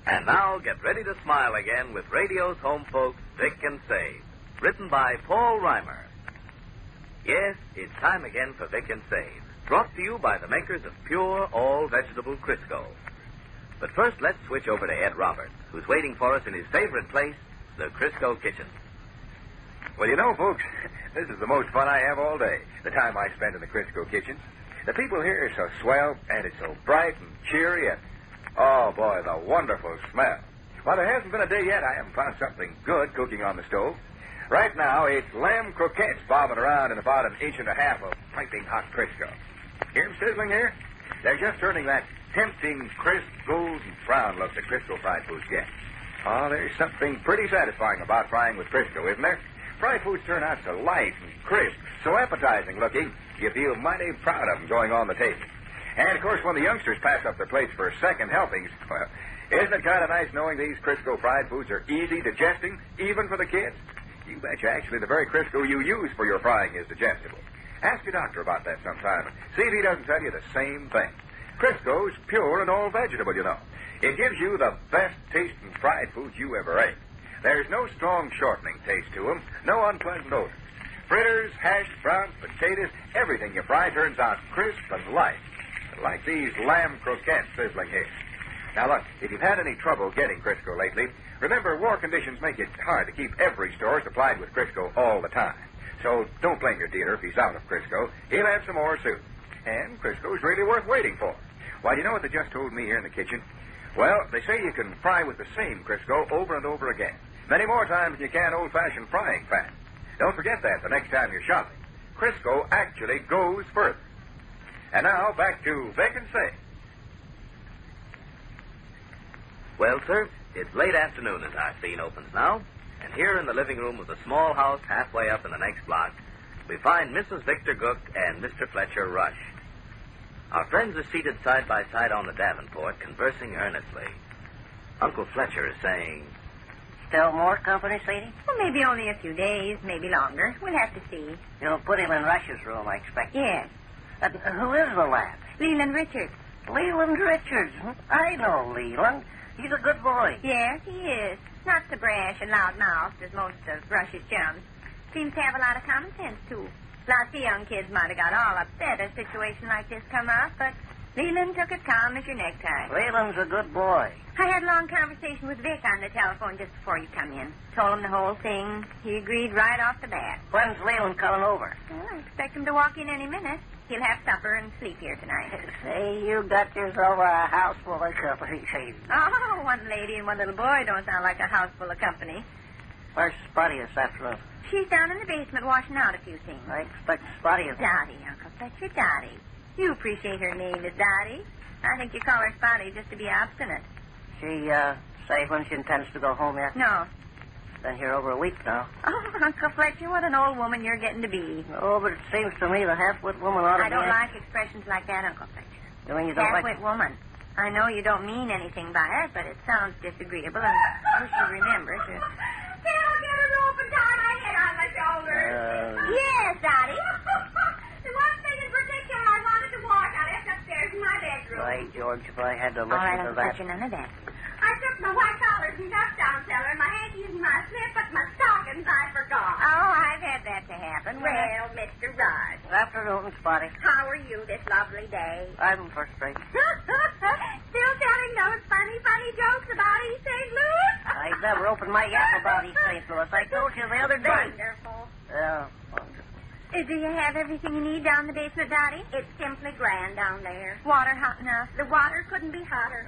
And now get ready to smile again with radio's home folks, Vic and Save. Written by Paul Reimer. Yes, it's time again for Vic and Save. Brought to you by the makers of pure, all-vegetable Crisco. But first, let's switch over to Ed Roberts, who's waiting for us in his favorite place, the Crisco kitchen. Well, you know, folks, this is the most fun I have all day, the time I spend in the Crisco kitchen. The people here are so swell, and it's so bright and cheery, and, oh, boy, the wonderful smell. Well, there hasn't been a day yet I haven't found something good cooking on the stove. Right now, it's lamb croquettes bobbing around in about 1.5 inches of piping hot Crisco. Hear them sizzling here? They're just turning that tempting, crisp, golden brown look that Crisco fried foods get. Oh, there's something pretty satisfying about frying with Crisco, isn't there? Fried foods turn out so light and crisp, so appetizing looking, you feel mighty proud of them going on the table. And, of course, when the youngsters pass up their plates for second helpings, well, isn't it kind of nice knowing these Crisco fried foods are easy digesting, even for the kids? You betcha, actually, the very Crisco you use for your frying is digestible. Ask your doctor about that sometime and see if he doesn't tell you the same thing. Crisco's pure and all vegetable, you know. It gives you the best tasting fried foods you ever ate. There's no strong shortening taste to them, no unpleasant odors. Fritters, hash browns, potatoes, everything you fry turns out crisp and light, like these lamb croquettes sizzling here. Now, look, if you've had any trouble getting Crisco lately, remember, war conditions make it hard to keep every store supplied with Crisco all the time. So don't blame your dealer if he's out of Crisco. He'll have some more soon. And Crisco's really worth waiting for. Why, you know what they just told me here in the kitchen? Well, they say you can fry with the same Crisco over and over again. Many more times than you can old-fashioned frying pan. Don't forget that the next time you're shopping. Crisco actually goes further. And now, back to Vic and Save. Well, sir, it's late afternoon as our scene opens now. And here in the living room of the small house halfway up in the next block, we find Mrs. Victor Gook and Mr. Fletcher Rush. Our friends are seated side by side on the Davenport, conversing earnestly. Uncle Fletcher is saying, Still more company, Sadie? Well, maybe only a few days, maybe longer. We'll have to see. You'll put him in Rush's room, I expect. Yes. Who is the lad? Leland Richards. Leland Richards. I know Leland. He's a good boy. Yes, he is. Not so brash and loud-mouthed as most of Rush's chums. Seems to have a lot of common sense, too. Lots of young kids might have got all upset as a situation like this come up, but Leland took it calm as your necktie. Leland's a good boy. I had a long conversation with Vic on the telephone just before you come in. Told him the whole thing. He agreed right off the bat. When's Leland coming over? Well, I expect him to walk in any minute. He'll have supper and sleep here tonight. Say, you got yourself a house full of company, Sadie. Oh, one lady and one little boy don't sound like a house full of company. Where's Spotty this afternoon? She's down in the basement washing out a few things. I expect Spotty is... Dottie, Uncle Fletcher, Dottie. You appreciate her name is Dottie. I think you call her Spotty just to be obstinate. She, say when she intends to go home yet? No. Been here over a week now. Oh, Uncle Fletcher, what an old woman you're getting to be. Oh, but it seems to me the half-wit woman ought to I don't like expressions like that, Uncle Fletcher. You mean you don't half-wit woman. I know you don't mean anything by it, but it sounds disagreeable, and I wish you remember to... Can I get a rope and tie my head on my shoulders? Yes, Dottie. The one thing in particular I wanted to wash, I left upstairs in my bedroom. By George, if I had to listen All right, to Uncle that... Fletcher, none of that. I took my white collars and ducks down cellar, and my hankies and my slip, but my stockings I forgot. Oh, I've had that to happen. Well, Mr. Rush, Afternoon, Spotty. how are you this lovely day? I'm first rate. Still telling those funny, funny jokes about East St. Louis? I never opened my yap about East St. Louis. I told you the other day. Wonderful. Yeah, wonderful. Do you have everything you need down in the basement, Dottie? It's simply grand down there. Water hot enough? The water couldn't be hotter.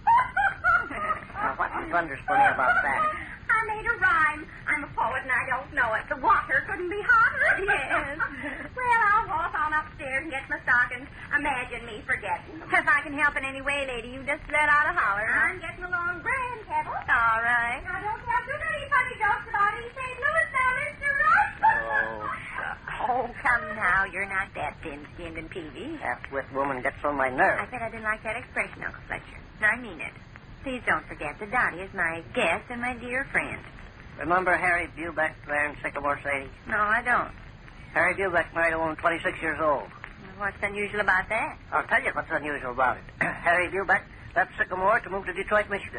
Now, what's the thunder's funny about that? I made a rhyme. I'm a poet and I don't know it. The water couldn't be hotter. Yes. Well, I'll walk on upstairs and get my stockings. Imagine me forgetting. If I can help in any way, lady, you just let out a holler. I'm getting along grand, Kettle. All right. Now, don't tell too many funny jokes about East St. Louis now, Mr. Rush. Oh, shucks. Oh, come now. You're not that thin-skinned and peevy. Half-wit woman gets on my I nerves. said I didn't like that expression, Uncle Fletcher. I mean it. Please don't forget that Dottie is my guest and my dear friend. Remember Harry Bubeck there in Sycamore, Sadie? No, I don't. Harry Bubeck married a woman 26 years old. What's unusual about that? I'll tell you what's unusual about it. Harry Bubeck left Sycamore to move to Detroit, Michigan.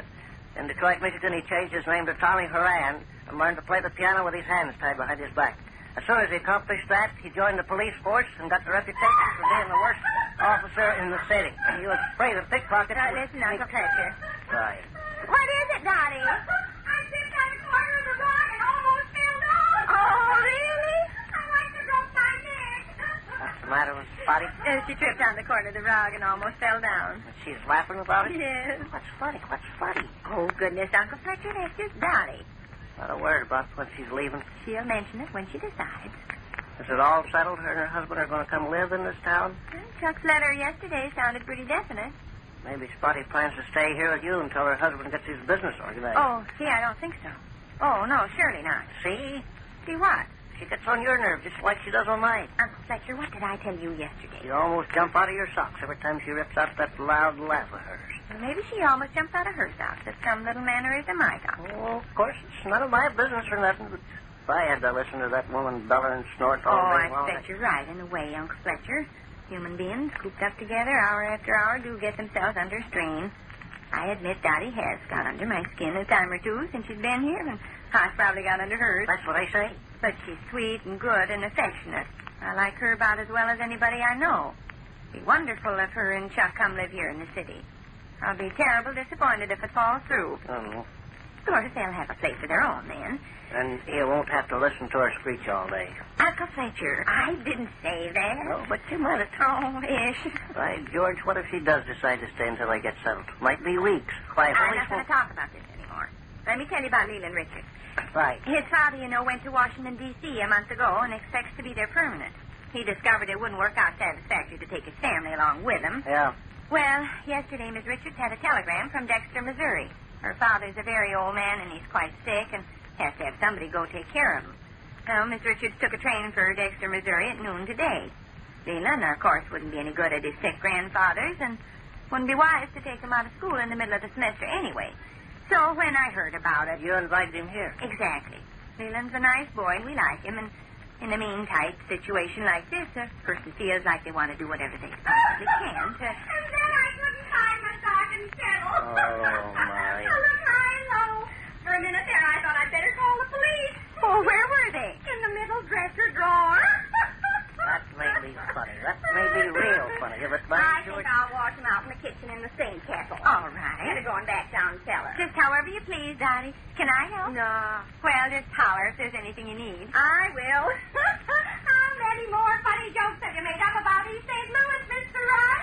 In Detroit, Michigan, he changed his name to Tommy Horan and learned to play the piano with his hands tied behind his back. As soon as he accomplished that, he joined the police force and got the reputation for being the worst officer in the city. He was afraid of pickpockets. Listen, Uncle Fletcher. Right. What is it, Dottie? I tripped on the corner of the rock and almost fell down. Oh, really? I like to broke my neck. What's the matter with Spotty? She tripped on the corner of the rug and almost fell down. She's laughing about it? Yes. What's funny? What's funny? Oh, goodness, Uncle Fletcher, that's just Dottie. Not a word about when she's leaving. She'll mention it when she decides. Is it all settled? Her and her husband are going to come live in this town? Well, Chuck's letter yesterday sounded pretty definite. Maybe Spotty plans to stay here with you until her husband gets his business organized. Oh, see, I don't think so. Oh, no, surely not. See? See what? She gets on your nerve just like she does on mine. Uncle Fletcher, what did I tell you yesterday? You almost jump out of your socks every time she rips out that loud laugh of hers. Well, maybe she almost jumped out of her socks at some little mannerism I got. Oh, of course, it's none of my business or nothing, but if I had to listen to that woman bellow and snort all day I long... expect you're right in a way, Uncle Fletcher. Human beings, cooped up together hour after hour, do get themselves under strain. I admit Dottie has got under my skin a time or two since she's been here, and I've probably got under hers. That's what I say. But she's sweet and good and affectionate. I like her about as well as anybody I know. It'd be wonderful if her and Chuck come live here in the city. I'll be terrible disappointed if it falls through. Oh, Of course, they'll have a place of their own then. and you won't have to listen to her screech all day. Uncle Fletcher, I didn't say that. No, but you might have... Oh, ish. Why, George, what if she does decide to stay until I get settled? Might be weeks. Why, I'm not going to talk about this anymore. Let me tell you about Leland Richards. Right. His father, you know, went to Washington, D.C. a month ago and expects to be there permanent. He discovered it wouldn't work out satisfactory to take his family along with him. Yeah. Well, yesterday Miss Richards had a telegram from Dexter, Missouri. Her father's a very old man, and he's quite sick, and has to have somebody go take care of him. Well, Miss Richards took a train for Dexter, Missouri at noon today. Leland, of course, wouldn't be any good at his sick grandfather's, and wouldn't be wise to take him out of school in the middle of the semester anyway. So when I heard about it... You invited him here. Exactly. Leland's a nice boy, and we like him, and in a mean-type situation like this, a person feels like they want to do whatever they possibly can to... And then I couldn't find my stocking settle. Oh, my. I looked high and low. For a minute there, I thought I'd better call the police. Oh, where were they? In the middle dresser drawer. That may be funny. That may be real funny. But by I George... think I'll wash them out in the kitchen in the sink kettle. All Instead right. of going back down cellar. Just however you please, Dottie. Can I help? No. Well, just holler if there's anything you need. I will. How many more funny jokes have you made up about East St. Louis, Mr. Rush?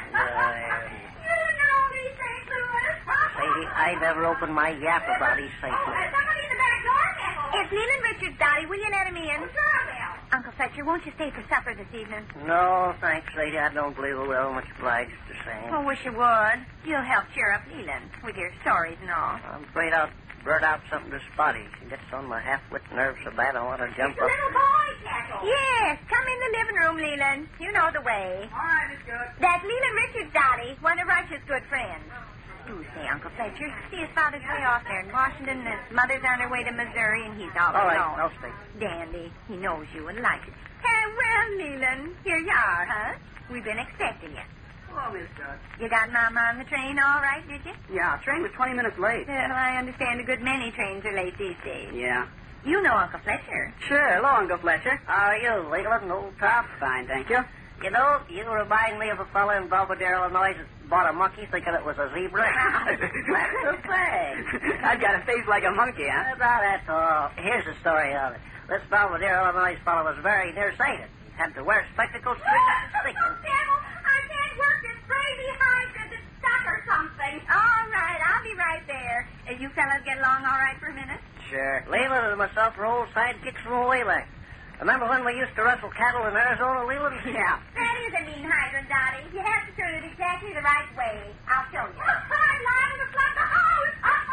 You know East St. Louis. Sadie, I never opened my yap about East St. Oh, Louis. there's somebody in the back door, Kettle. It's Leland Richards, Dottie. Will you let him in? Sure I will. Uncle Fletcher, won't you stay for supper this evening? No, thanks, Sadie. I don't believe I will. Much obliged the same. Oh, wish you would. You'll help cheer up Leland with your stories and all. I'm afraid I'll blurt out something to Spotty. She gets on my half-wit nerves so bad I want to jump It's the up. little boy, Kettle. Yes, come in the living room, Leland. You know the way. All right, Miss Good. That's Leland Richards, Dottie, one of Rush's good friends. Do say, Uncle Fletcher. See, his father's way off there in Washington, and his mother's on her way to Missouri, and he's all All right, alone. I'll stay. Dandy. He knows you and likes it. Hey, well, Leland, here you are, huh? We've been expecting you. Hello, Miss Good. You got Mama on the train all right, did you? Yeah, train was 20 minutes late. Well, I understand a good many trains are late these days. Yeah. You know Uncle Fletcher. Sure. Hello, Uncle Fletcher. How are you, Leland, old top? Fine, thank you. You know, you remind me of a fellow in Belvedere, Illinois that bought a monkey thinking it was a zebra. That's the thing. I've got a face like a monkey, huh? Well, that's all. Here's the story of it. This Belvedere, Illinois fellow was very nearsighted. He had to wear spectacles to see. Kettle, I can't work this crazy hydrant. It's stuck or something. All right, I'll be right there. You fellas get along all right for a minute? Sure. Leland and myself are old sidekicks from away back. Remember when we used to rustle cattle in Arizona, Leland? Yeah. That is a mean hydrant, Dottie. You have to turn it exactly the right way. I'll show you. I'm liable to flood the house.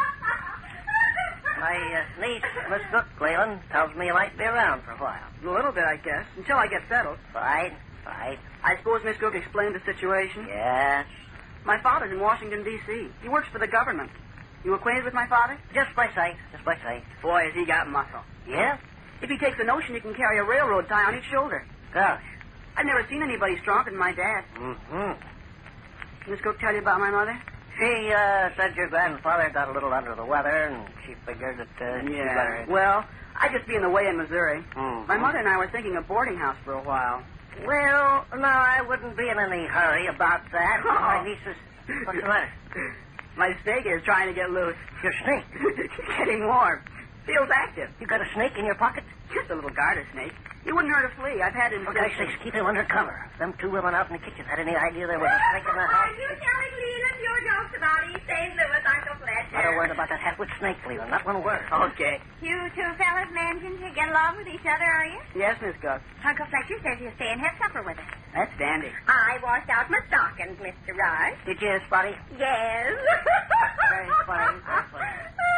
My niece, Miss Cook, Leland, tells me you might be around for a while. A little bit, I guess, until I get settled. Fine, fine. I suppose Miss Cook explained the situation. Yes. My father's in Washington, D.C. He works for the government. You acquainted with my father? Just by sight, just by sight. Boy, has he got muscle. Yeah? If he takes a notion, he can carry a railroad tie on each shoulder. Gosh. I've never seen anybody stronger than my dad. Mm-hmm. Miss Cook tell you about my mother? She said your grandfather got a little under the weather, and she figured that she better... Well, I'd just be in the way in Missouri. Mm-hmm. My mother and I were thinking of boarding house for a while. Well, no, I wouldn't be in any hurry about that. Oh. My niece is... What's the matter? My snake is trying to get loose. Your snake? It's getting warm. Feels active. You got a snake in your pocket? Just a little garter snake. He wouldn't hurt a flea. I've had him... For God's sakes, keep him under cover. Them two women out in the kitchen had any idea there was a snake in the house? Are you telling Leland your jokes about East St. Louis, Uncle Fletcher? Not a word about that half-wit snake, Leland. Not one word. Okay. You two fellas managing to get along with each other, are you? Yes, Miss Gus. Uncle Fletcher says you'll stay and have supper with us. That's dandy. I washed out my stockings, Mr. Rush. Did you, Spotty? Yes. Very funny, very funny.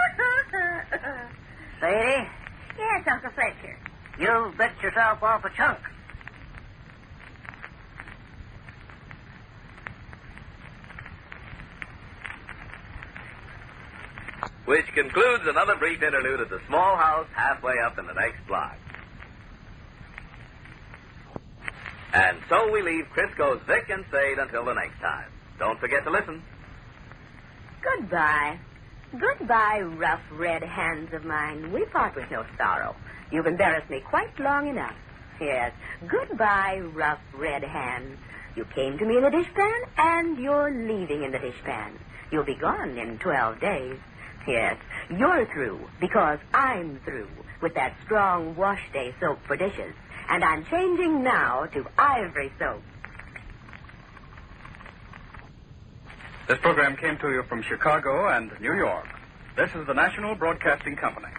Sadie, Yes, Uncle Fletcher. you bit yourself off a chunk. Which concludes another brief interlude at the small house halfway up in the next block. And so we leave Crisco's Vic and Sade until the next time. Don't forget to listen. Goodbye. Goodbye, rough red hands of mine. We part with no sorrow. You've embarrassed me quite long enough. Yes. Goodbye, rough red hands. You came to me in a dishpan, and you're leaving in the dishpan. You'll be gone in 12 days. Yes, you're through, because I'm through with that strong wash day soap for dishes. And I'm changing now to ivory soap. This program came to you from Chicago and New York. This is the National Broadcasting Company.